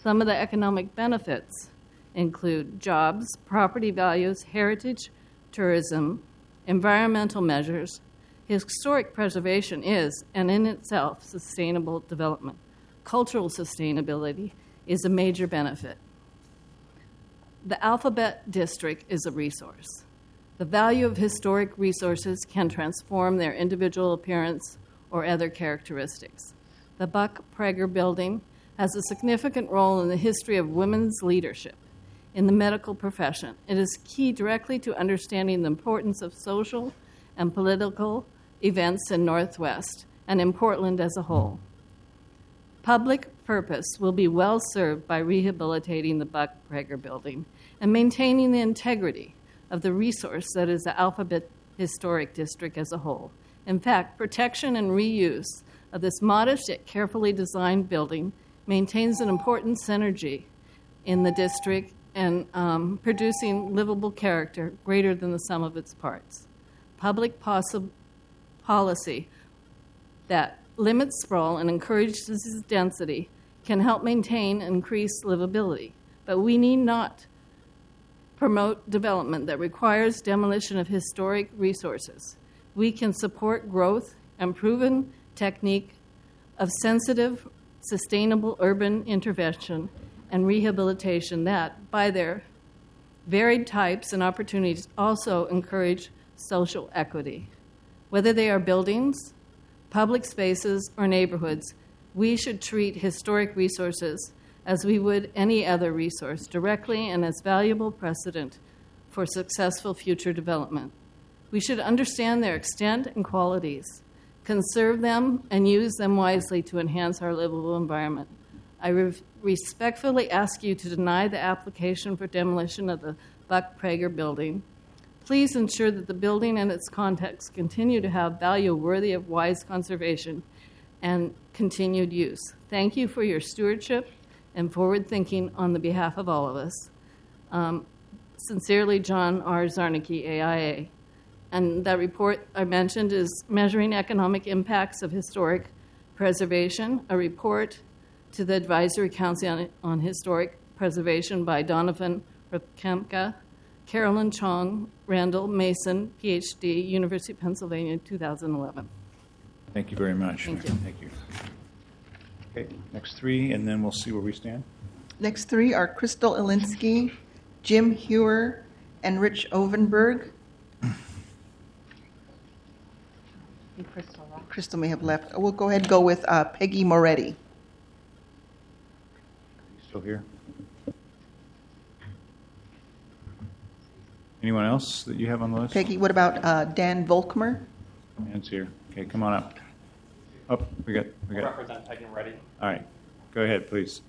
Some of the economic benefits include jobs, property values, heritage, tourism, environmental measures. Historic preservation is, and in itself, sustainable development. Cultural sustainability is a major benefit. The Alphabet District is a resource. The value of historic resources can transform their individual appearance or other characteristics. The Buck Prager Building has a significant role in the history of women's leadership in the medical profession. It is key directly to understanding the importance of social and political events in Northwest and in Portland as a whole. Public purpose will be well served by rehabilitating the Buck Prager Building and maintaining the integrity of the resource that is the Alphabet Historic District as a whole. In fact, protection and reuse of this modest yet carefully designed building maintains an important synergy in the district and producing livable character greater than the sum of its parts. Public policy that limits sprawl and encourages density can help maintain and increase livability, but we need not promote development that requires demolition of historic resources. We can support growth and proven technique of sensitive, sustainable urban intervention and rehabilitation that, by their varied types and opportunities, also encourage social equity. Whether they are buildings, public spaces, or neighborhoods, we should treat historic resources as we would any other resource, directly and as valuable precedent for successful future development. We should understand their extent and qualities, conserve them, and use them wisely to enhance our livable environment. I respectfully ask you to deny the application for demolition of the Buck Prager Building. Please ensure that the building and its context continue to have value worthy of wise conservation and continued use. Thank you for your stewardship and forward thinking on the behalf of all of us. Sincerely, John R. Zarnicki, AIA. And that report I mentioned is Measuring Economic Impacts of Historic Preservation, a report to the Advisory Council on Historic Preservation by Donovan Repkemka, Carolyn Chong, Randall Mason, PhD, University of Pennsylvania, 2011. Thank you very much. Thank you. Thank you. Okay, next three, and then we'll see where we stand. Next three are Crystal Elinsky, Jim Hewer, and Rich Ovenberg. Crystal may have left. We'll go ahead and go with Peggy Moretti. Still here? Anyone else that you have on the list? Peggy, what about Dan Volkmer? Dan's here. Okay, come on up. Up, we got. Represent Peggy Moretti. All right, go ahead, please.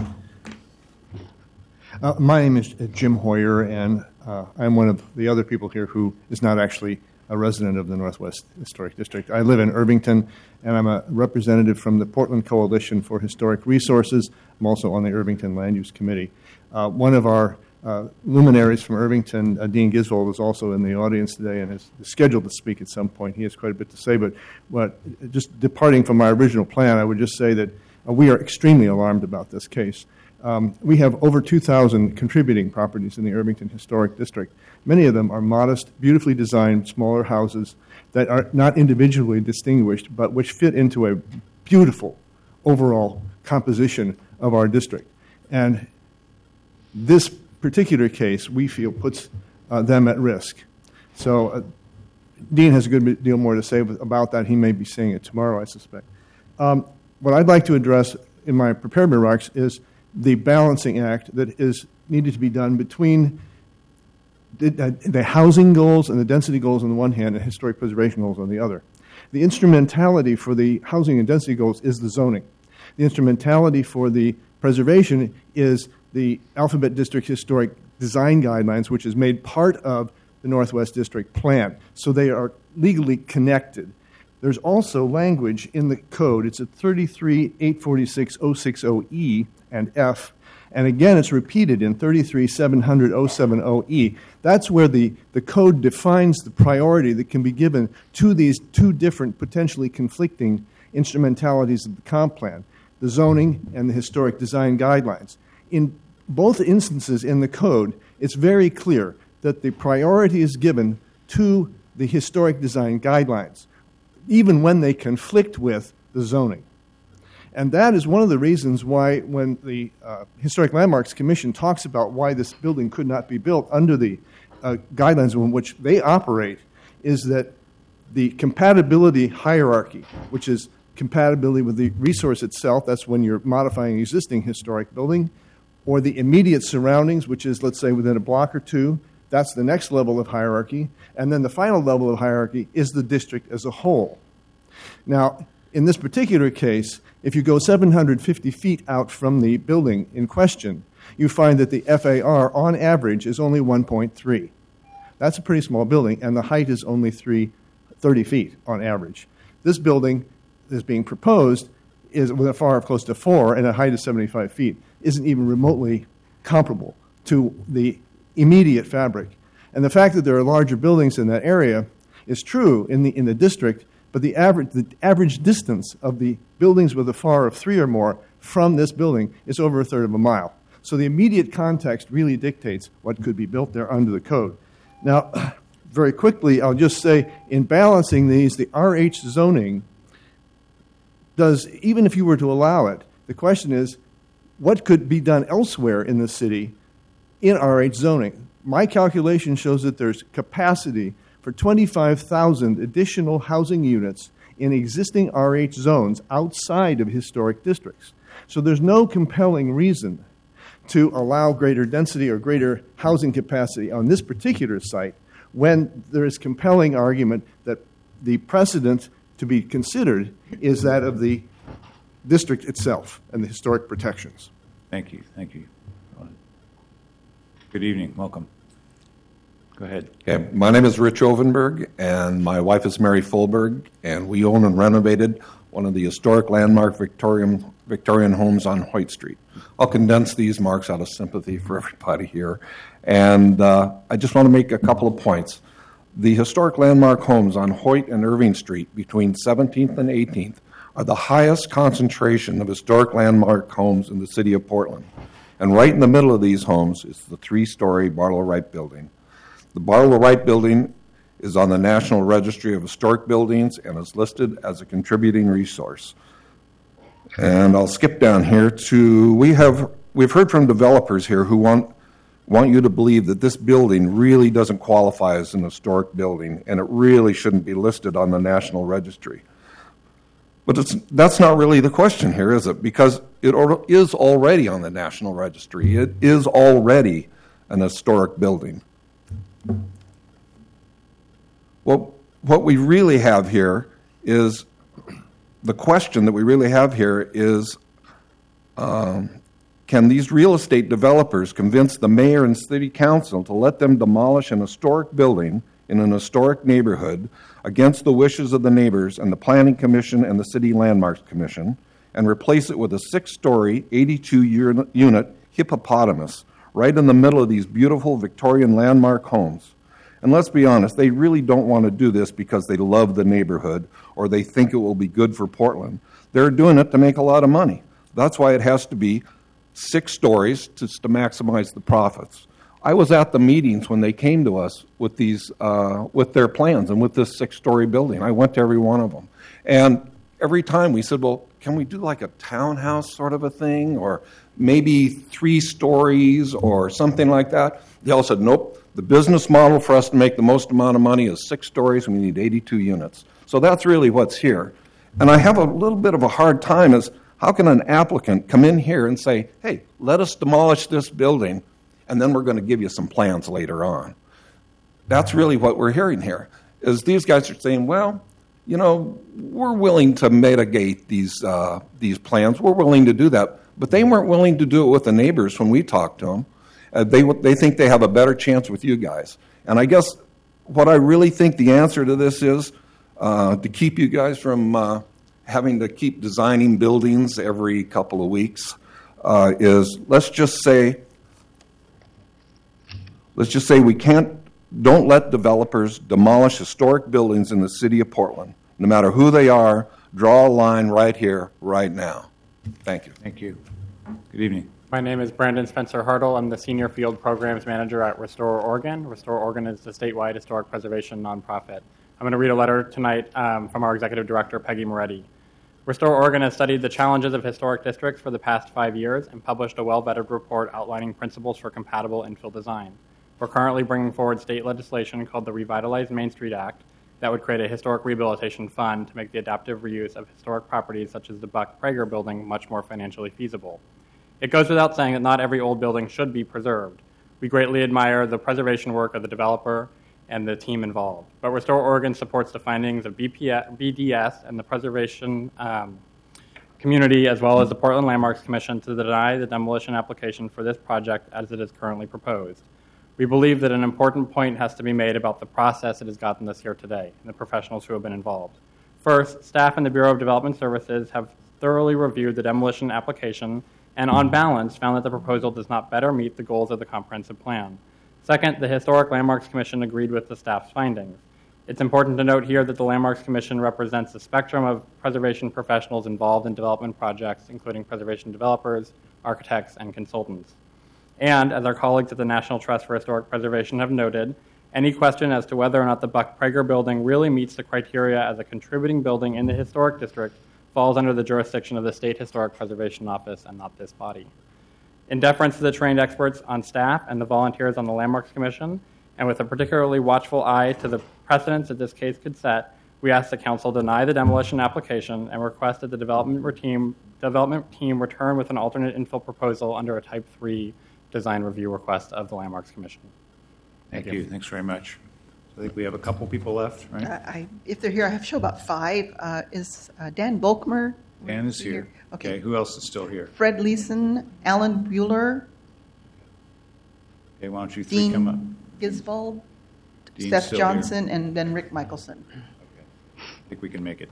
My name is Jim Hoyer, and I'm one of the other people here who is not actually a resident of the Northwest Historic District. I live in Irvington, and I'm a representative from the Portland Coalition for Historic Resources. I'm also on the Irvington Land Use Committee. One of our luminaries from Irvington, Dean Gisvold, is also in the audience today and is scheduled to speak at some point. He has quite a bit to say, but just departing from my original plan, I would just say that we are extremely alarmed about this case. We have over 2,000 contributing properties in the Irvington Historic District. Many of them are modest, beautifully designed, smaller houses that are not individually distinguished, but which fit into a beautiful overall composition of our district. And this particular case, we feel, puts them at risk. So Dean has a good deal more to say about that. He may be saying it tomorrow, I suspect. What I'd like to address in my prepared remarks is the balancing act that is needed to be done between the housing goals and the density goals on the one hand and historic preservation goals on the other. The instrumentality for the housing and density goals is the zoning. The instrumentality for the preservation is the Alphabet District Historic Design Guidelines, which is made part of the Northwest District Plan. So they are legally connected. There's also language in the code. It's at 33-846-060E and F. And again, it's repeated in 33-700-070E. That's where the code defines the priority that can be given to these two different, potentially conflicting instrumentalities of the comp plan, the zoning and the historic design guidelines. in both instances in the code, it's very clear that the priority is given to the historic design guidelines, even when they conflict with the zoning. And that is one of the reasons why when the Historic Landmarks Commission talks about why this building could not be built under the guidelines in which they operate, is that the compatibility hierarchy, which is compatibility with the resource itself, that's when you're modifying an existing historic building, or the immediate surroundings, which is, let's say, within a block or two, that's the next level of hierarchy. And then the final level of hierarchy is the district as a whole. Now, in this particular case, if you go 750 feet out from the building in question, you find that the FAR, on average, is only 1.3. That's a pretty small building, and the height is only 30 feet on average. This building that's being proposed is with a FAR of close to 4 and a height of 75 feet, isn't even remotely comparable to the immediate fabric. And the fact that there are larger buildings in that area is true in the district, but the average distance of the buildings with a FAR of 3 or more from this building is over a third of a mile. So the immediate context really dictates what could be built there under the code. Now, very quickly, I'll just say, in balancing these, the RH zoning does, even if you were to allow it, the question is, what could be done elsewhere in the city in RH zoning? My calculation shows that there's capacity for 25,000 additional housing units in existing RH zones outside of historic districts. So there's no compelling reason to allow greater density or greater housing capacity on this particular site when there is compelling argument that the precedent to be considered is that of the district itself and the historic protections. Thank you. Good evening. Welcome. Go ahead. Okay, my name is Rich Ovenberg, and my wife is Mary Fulberg, and we own and renovated one of the historic landmark Victorian homes on Hoyt Street. I'll condense these marks out of sympathy for everybody here, and I just want to make a couple of points. The historic landmark homes on Hoyt and Irving Street between 17th and 18th are the highest concentration of historic landmark homes in the city of Portland. And right in the middle of these homes is the 3-story Barlow Wright building. The Barlow Wright building is on the National Registry of Historic Buildings and is listed as a contributing resource. And I'll skip down here to, we've heard from developers here who want you to believe that this building really doesn't qualify as an historic building and it really shouldn't be listed on the National Registry. But that's not really the question here, is it? Because it is already on the National Registry. It is already an historic building. Well, what we really have here is, the question that we really have here is, can these real estate developers convince the mayor and city council to let them demolish an historic building in an historic neighborhood against the wishes of the neighbors and the Planning Commission and the City Landmarks Commission and replace it with a 6-story, 82-unit hippopotamus right in the middle of these beautiful Victorian landmark homes? And let's be honest, they really don't want to do this because they love the neighborhood or they think it will be good for Portland. They're doing it to make a lot of money. That's why it has to be 6 stories to maximize the profits. I was at the meetings when they came to us with these, with their plans and with this 6-story building. I went to every one of them. And every time we said, well, can we do like a townhouse sort of a thing, or maybe 3 stories or something like that? They all said, nope, the business model for us to make the most amount of money is 6 stories and we need 82 units. So that's really what's here. And I have a little bit of a hard time is, how can an applicant come in here and say, hey, let us demolish this building and then we're going to give you some plans later on? That's really what we're hearing here, is these guys are saying, well, you know, we're willing to mitigate these plans. We're willing to do that. But they weren't willing to do it with the neighbors when we talked to them. They think they have a better chance with you guys. And I guess what I really think the answer to this is, to keep you guys from having to keep designing buildings every couple of weeks, is let's just say don't let developers demolish historic buildings in the city of Portland. No matter who they are, draw a line right here, right now. Thank you. Thank you. Good evening. My name is Brandon Spencer Hartle. I'm the Senior Field Programs Manager at Restore Oregon. Restore Oregon is the statewide historic preservation nonprofit. I'm going to read a letter tonight from our Executive Director, Peggy Moretti. Restore Oregon has studied the challenges of historic districts for the past 5 years and published a well-vetted report outlining principles for compatible infill design. We're currently bringing forward state legislation called the Revitalize Main Street Act that would create a historic rehabilitation fund to make the adaptive reuse of historic properties such as the Buck Prager building much more financially feasible. It goes without saying that not every old building should be preserved. We greatly admire the preservation work of the developer and the team involved. But Restore Oregon supports the findings of BDS and the preservation community, as well as the Portland Landmarks Commission, to deny the demolition application for this project as it is currently proposed. We believe that an important point has to be made about the process that has gotten us here today and the professionals who have been involved. First, staff in the Bureau of Development Services have thoroughly reviewed the demolition application and, on balance, found that the proposal does not better meet the goals of the comprehensive plan. Second, the Historic Landmarks Commission agreed with the staff's findings. It's important to note here that the Landmarks Commission represents a spectrum of preservation professionals involved in development projects, including preservation developers, architects, and consultants. And, as our colleagues at the National Trust for Historic Preservation have noted, any question as to whether or not the Buck Prager building really meets the criteria as a contributing building in the historic district falls under the jurisdiction of the State Historic Preservation Office and not this body. In deference to the trained experts on staff and the volunteers on the Landmarks Commission, and with a particularly watchful eye to the precedents that this case could set, we ask the Council deny the demolition application and request that the development team return with an alternate infill proposal under a Type 3 design review request of the Landmarks Commission. Thank you. Thanks very much. I think we have a couple people left, right? If they're here, I have show about 5. Is Dan Volkmer? Dan is here. Okay. Who else is still here? Fred Leeson, Alan Bueller, Okay, why don't you three come up? Dean Gisvold, Dean's Seth still Johnson, and then Rick Michelson. Okay. I think we can make it.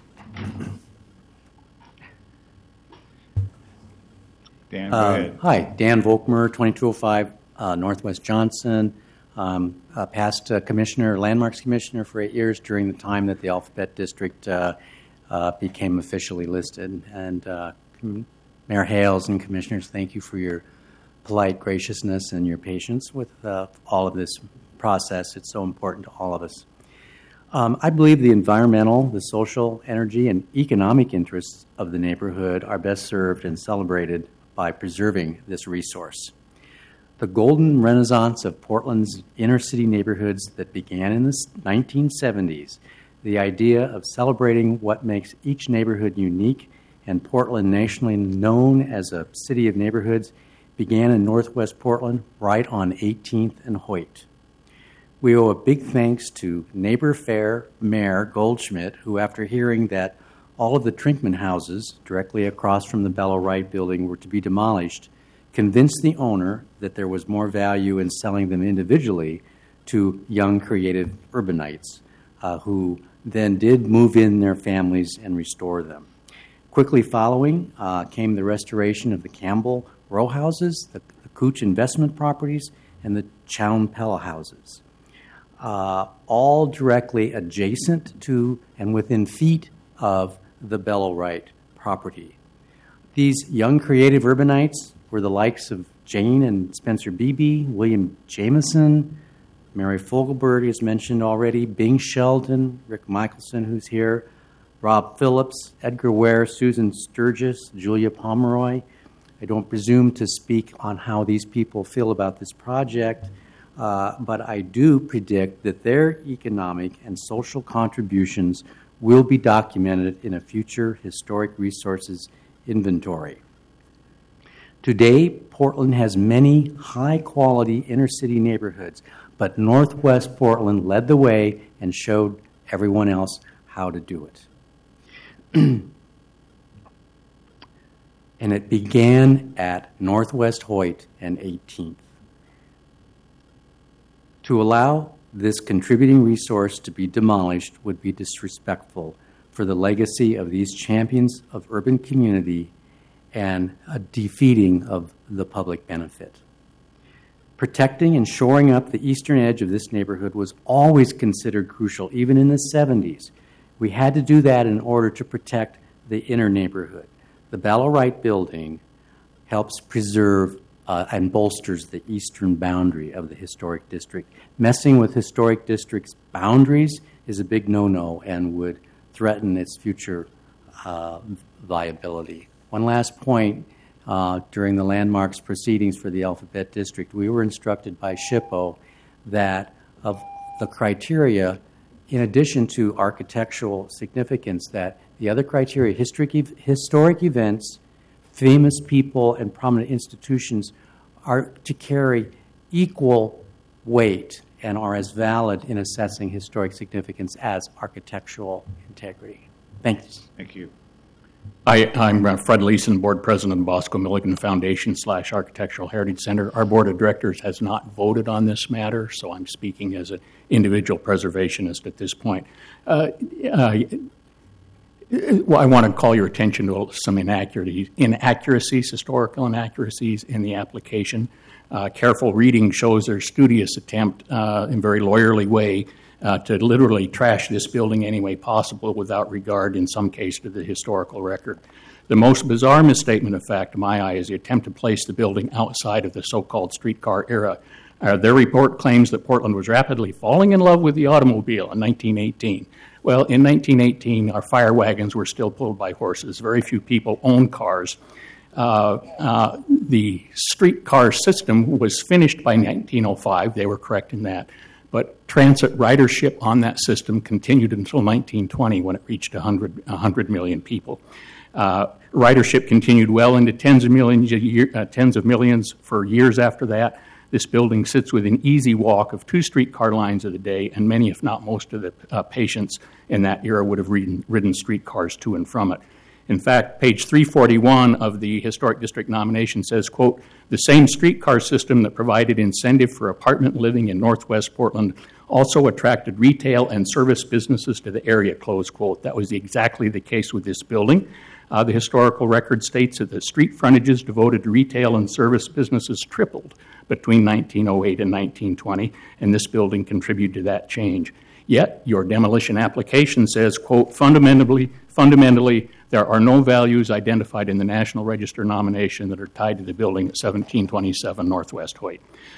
Dan, go ahead. Hi, Dan Volkmer, 2205 Northwest Johnson. A past commissioner, landmarks commissioner for 8 years during the time that the Alphabet District became officially listed. And Mayor Hales and commissioners, thank you for your polite graciousness and your patience with all of this process. It's so important to all of us. I believe the environmental, the social, energy, and economic interests of the neighborhood are best served and celebrated by preserving this resource. The golden renaissance of Portland's inner city neighborhoods that began in the 1970s, the idea of celebrating what makes each neighborhood unique and Portland nationally known as a city of neighborhoods, began in Northwest Portland right on 18th and Hoyt. We owe a big thanks to Neighbor Fair Mayor Goldschmidt, who, after hearing that all of the Trinkman houses directly across from the Bellow Wright building were to be demolished, convinced the owner that there was more value in selling them individually to young, creative urbanites who then did move in their families and restore them. Quickly following came the restoration of the Campbell row houses, the Cooch investment properties, and the Chown Pella houses, all directly adjacent to and within feet of the Bellow Wright property. These young creative urbanites were the likes of Jane and Spencer Beebe, William Jameson, Mary Fogelberg, as mentioned already, Bing Sheldon, Rick Michelson, who's here, Rob Phillips, Edgar Ware, Susan Sturgis, Julia Pomeroy. I don't presume to speak on how these people feel about this project, but I do predict that their economic and social contributions will be documented in a future historic resources inventory. Today, Portland has many high-quality inner-city neighborhoods, but Northwest Portland led the way and showed everyone else how to do it. And it began at Northwest Hoyt and 18th. To allow this contributing resource to be demolished would be disrespectful for the legacy of these champions of urban community and a defeating of the public benefit. Protecting and shoring up the eastern edge of this neighborhood was always considered crucial, even in the 70s. We had to do that in order to protect the inner neighborhood. The Bellow Wright building helps preserve and bolsters the eastern boundary of the historic district. Messing with historic district's boundaries is a big no-no and would threaten its future viability. One last point. During the landmarks proceedings for the Alphabet District, we were instructed by SHPO that of the criteria, in addition to architectural significance, that the other criteria, historic events, famous people, and prominent institutions are to carry equal weight and are as valid in assessing historic significance as architectural integrity. Thanks. Thank you. I'm Fred Leeson, Board President of Bosco Milligan Foundation / Architectural Heritage Center. Our Board of Directors has not voted on this matter, so I'm speaking as an individual preservationist at this point. Well, I want to call your attention to some inaccuracies, historical inaccuracies in the application. Careful reading shows their studious attempt in very lawyerly way to literally trash this building any way possible without regard, in some case, to the historical record. The most bizarre misstatement of fact, in my eye, is the attempt to place the building outside of the so-called streetcar era. Their report claims that Portland was rapidly falling in love with the automobile in 1918. Well, in 1918, our fire wagons were still pulled by horses. Very few people owned cars. The streetcar system was finished by 1905. They were correct in that. But transit ridership on that system continued until 1920 when it reached 100 million people. Ridership continued well into tens of millions for years after that. This building sits within easy walk of 2 streetcar lines of the day, and many, if not most, of the patients in that era would have ridden streetcars to and from it. In fact, page 341 of the Historic District nomination says, quote, "The same streetcar system that provided incentive for apartment living in Northwest Portland also attracted retail and service businesses to the area," close quote. That was exactly the case with this building. The historical record states that the street frontages devoted to retail and service businesses tripled between 1908 and 1920, and this building contributed to that change. Yet, your demolition application says, quote, fundamentally, there are no values identified in the National Register nomination that are tied to the building at 1727 Northwest Hoyt.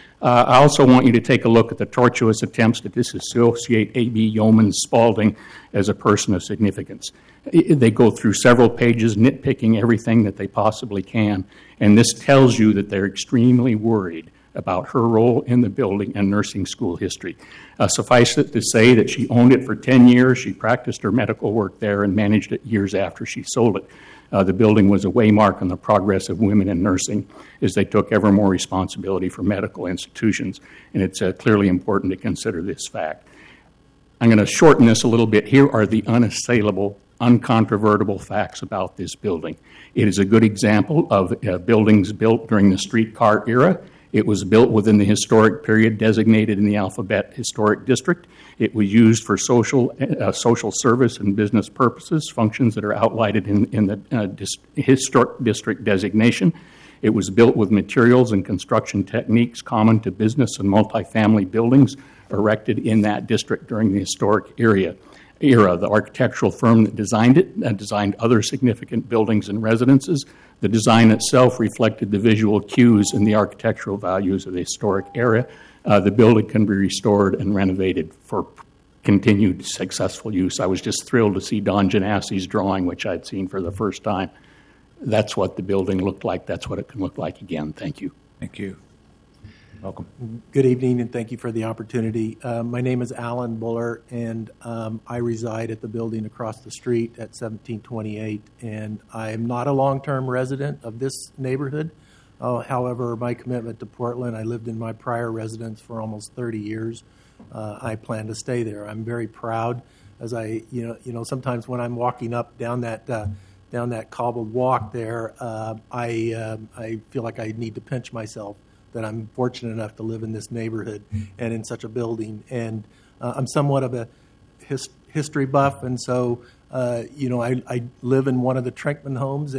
I also want you to take a look at the tortuous attempts to disassociate A.B. Yeoman Spaulding as a person of significance. They go through several pages nitpicking everything that they possibly can, and this tells you that they're extremely worried about her role in the building and nursing school history. Suffice it to say that she owned it for 10 years, she practiced her medical work there, and managed it years after she sold it. The building was a waymark on the progress of women in nursing as they took ever more responsibility for medical institutions, and it's clearly important to consider this fact. I'm going to shorten this a little bit. Here are the unassailable, uncontrovertible facts about this building. It is a good example of buildings built during the streetcar era. It was built within the historic period designated in the Alphabet Historic District. It was used for social service and business purposes, functions that are outlined in the historic district designation. It was built with materials and construction techniques common to business and multifamily buildings erected in that district during the historic era. The architectural firm that designed it designed other significant buildings and residences. The design itself reflected the visual cues and the architectural values of the historic area. The building can be restored and renovated for continued successful use. I was just thrilled to see Don Janassi's drawing, which I'd seen for the first time. That's what the building looked like. That's what it can look like again. Thank you. Thank you. Welcome. Good evening, and thank you for the opportunity. My name is Alan Buller, and I reside at the building across the street at 1728, and I am not a long-term resident of this neighborhood. However, my commitment to Portland, I lived in my prior residence for almost 30 years. I plan to stay there. I'm very proud, as sometimes when I'm walking up down that cobbled walk there, I feel like I need to pinch myself that I'm fortunate enough to live in this neighborhood and in such a building. And I'm somewhat of a history buff, and so I live in one of the Trinkman homes,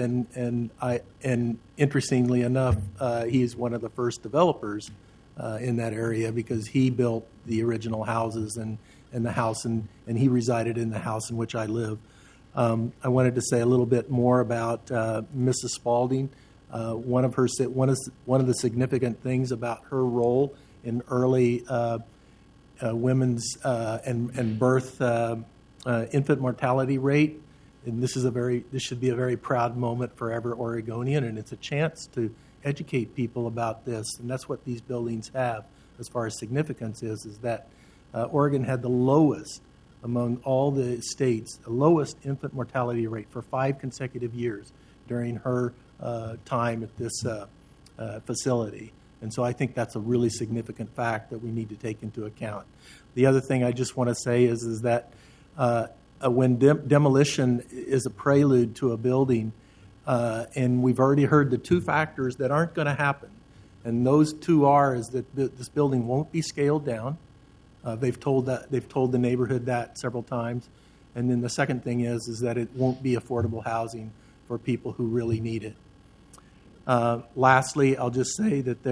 and interestingly enough, he is one of the first developers in that area because he built the original houses and the house, and he resided in the house in which I live. I wanted to say a little bit more about Mrs. Spaulding. One of the significant things about her role in early women's and birth infant mortality rate, and this should be a very proud moment for every Oregonian, and it's a chance to educate people about this, and that's what these buildings have as far as significance is that Oregon had the lowest among all the states, the lowest infant mortality rate for 5 consecutive years during her time at this facility. And so I think that's a really significant fact that we need to take into account. The other thing I just want to say is that when demolition is a prelude to a building, and we've already heard the 2 factors that aren't going to happen, and those 2 is that this building won't be scaled down. They've told the neighborhood that several times, and then the second thing is that it won't be affordable housing for people who really need it. Lastly, I'll just say that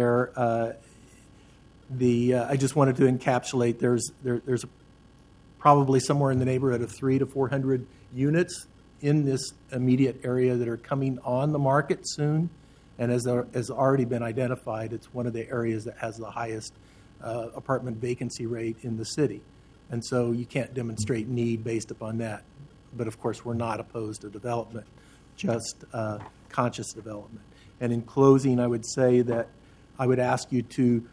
I just wanted to encapsulate there's probably somewhere in the neighborhood of 300 to 400 units in this immediate area that are coming on the market soon, and as has already been identified, it's one of the areas that has the highest apartment vacancy rate in the city, and so you can't demonstrate need based upon that. But of course, we're not opposed to development, just conscious development. And in closing, I would say that I would ask you to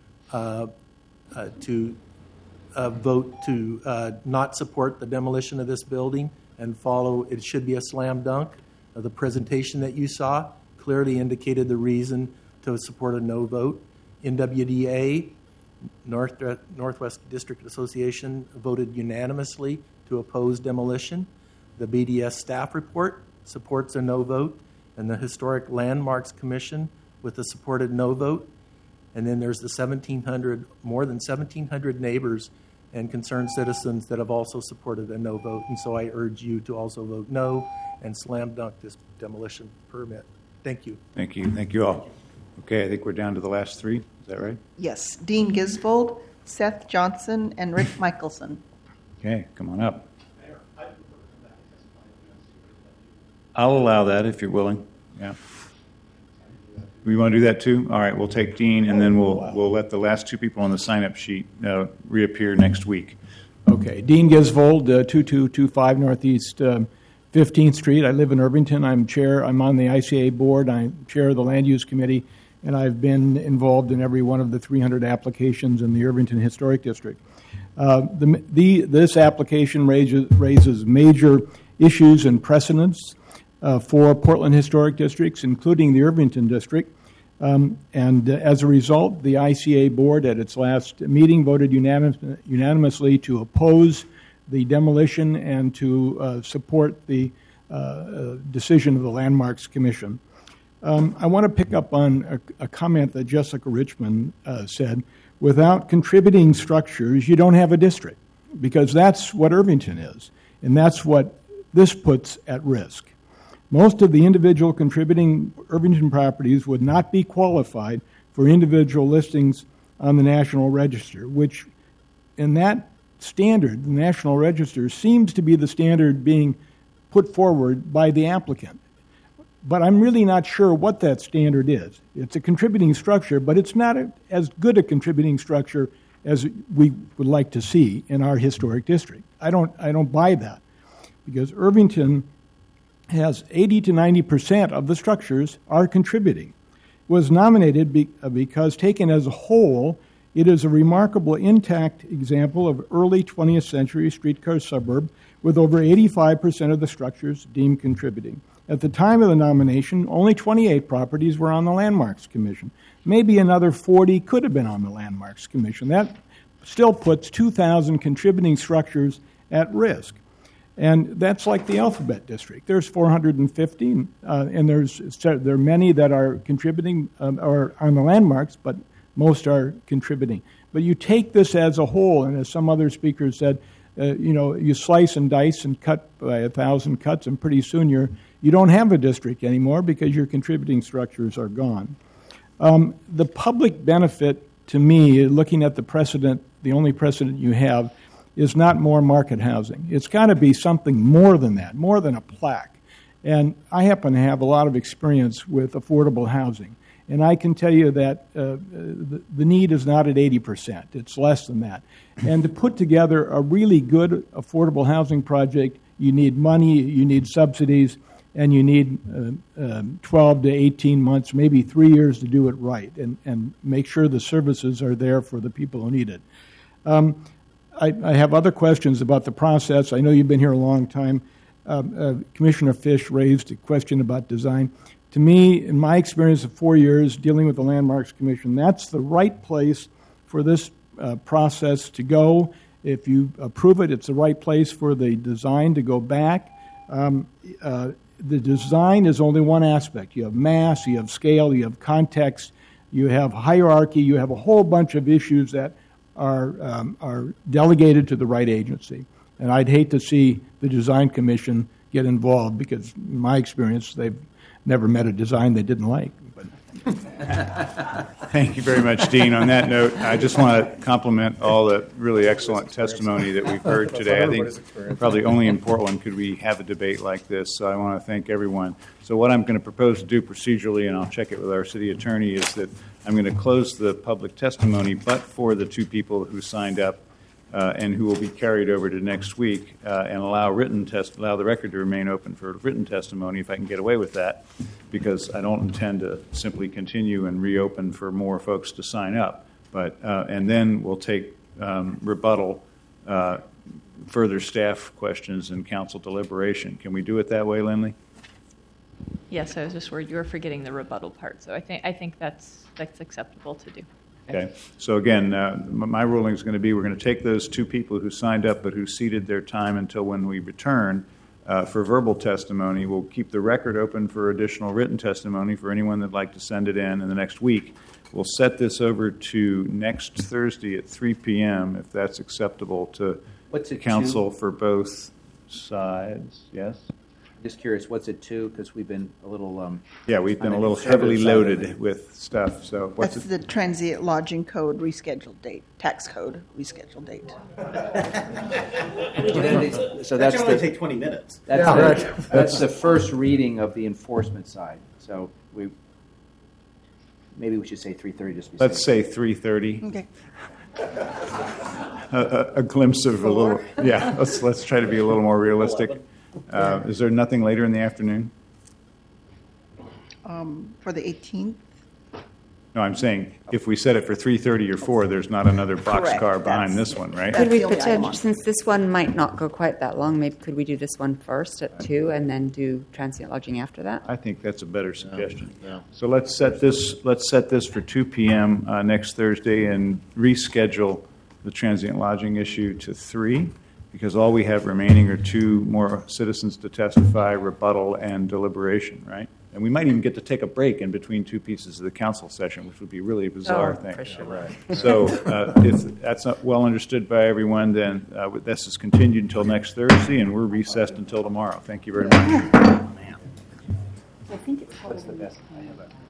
vote to not support the demolition of this building and follow. It should be a slam dunk. The presentation that you saw clearly indicated the reason to support a no vote. NWDA, Northwest District Association, voted unanimously to oppose demolition. The BDS staff report supports a no vote, and the Historic Landmarks Commission with a supported no vote. And then there's the more than 1,700 neighbors and concerned citizens that have also supported a no vote. And so I urge you to also vote no and slam dunk this demolition permit. Thank you. Thank you. Thank you all. Okay, I think we're down to the last 3. Is that right? Yes, Dean Gisvold, Seth Johnson, and Rick Michelson. Okay, come on up. I'll allow that if you're willing. Yeah. We want to do that too? All right, we'll take Dean, and then we'll let the last 2 people on the sign-up sheet reappear next week. Okay. Dean Gisvold, 2225 Northeast 15th Street. I live in Irvington. I'm on the ICA board. I'm chair of the Land Use Committee, and I've been involved in every one of the 300 applications in the Irvington Historic District. This application raises major issues and precedents for Portland Historic Districts, including the Irvington District. And as a result, the ICA board at its last meeting voted unanimously to oppose the demolition and to support the decision of the Landmarks Commission. I want to pick up on a comment that Jessica Richmond said. Without contributing structures, you don't have a district, because that's what Irvington is, and that's what this puts at risk. Most of the individual contributing Irvington properties would not be qualified for individual listings on the National Register, which in that standard, the National Register, seems to be the standard being put forward by the applicant. But I'm really not sure what that standard is. It's a contributing structure, but it's not as good a contributing structure as we would like to see in our historic district. I don't buy that, because Irvington has 80 to 90% of the structures are contributing. It was nominated because, taken as a whole, it is a remarkable intact example of early 20th century streetcar suburb with over 85% of the structures deemed contributing. At the time of the nomination, only 28 properties were on the Landmarks Commission. Maybe another 40 could have been on the Landmarks Commission. That still puts 2,000 contributing structures at risk. And that's like the Alphabet District. There's 450, and there are many that are contributing or on the landmarks, but most are contributing. But you take this as a whole, and as some other speakers said, you slice and dice and cut by 1,000 cuts, and pretty soon you don't have a district anymore because your contributing structures are gone. The public benefit, to me, looking at the precedent, the only precedent you have, is not more market housing. It's got to be something more than that, more than a plaque. And I happen to have a lot of experience with affordable housing. And I can tell you that the need is not at 80%. It's less than that. And to put together a really good affordable housing project, you need money, you need subsidies, and you need 12 to 18 months, maybe 3 years to do it right and make sure the services are there for the people who need it. I have other questions about the process. I know you've been here a long time. Commissioner Fish raised a question about design. To me, in my experience of 4 years dealing with the Landmarks Commission, that's the right place for this process to go. If you approve it, it's the right place for the design to go back. The design is only one aspect. You have mass, you have scale, you have context, you have hierarchy, you have a whole bunch of issues that are delegated to the right agency. And I'd hate to see the Design Commission get involved because, in my experience, they've never met a design they didn't like. Thank you very much, Dean. On that note, I just want to compliment all the really excellent testimony that we've heard today. I think probably only in Portland could we have a debate like this, so I want to thank everyone. So what I'm going to propose to do procedurally, and I'll check it with our city attorney, is that I'm going to close the public testimony, but for the two people who signed up and who will be carried over to next week, and allow the record to remain open for written testimony if I can get away with that, because I don't intend to simply continue and reopen for more folks to sign up. But and then we'll take rebuttal, further staff questions, and council deliberation. Can we do it that way, Lindley? Yes, I was just worried you were forgetting the rebuttal part. So I think that's acceptable to do. Okay. So again, my ruling is going to be we're going to take those two people who signed up but who ceded their time until when we return for verbal testimony. We'll keep the record open for additional written testimony for anyone that'd like to send it in the next week. We'll set this over to next Thursday at 3 p.m. if that's acceptable to council for both sides. Yes? Just curious, what's it to? Because we've been a little... we've been a little heavily loaded with stuff. So what's That's the transient lodging code rescheduled date, tax code rescheduled date. So that's only take 20 minutes. That's the first reading of the enforcement side. So maybe we should say 3:30 just to be safe. Let's say 3:30. Okay. A glimpse of a little... Yeah, let's try to be a little more realistic. Is there nothing later in the afternoon? For the 18th? No, I'm saying if we set it for 3:30 or 4, there's not another boxcar behind this one, right? Could we potentially, since this one might not go quite that long, maybe could we do this one first at 2 and then do transient lodging after that? I think that's a better suggestion. Yeah. So let's set this for 2 p.m. Next Thursday and reschedule the transient lodging issue to 3. Because all we have remaining are 2 more citizens to testify, rebuttal, and deliberation, right? And we might even get to take a break in between 2 pieces of the council session, which would be really a bizarre thing. For sure. Right. So if that's not well understood by everyone, then this is continued until next Thursday, and we're recessed until tomorrow. Thank you very much. I think it's probably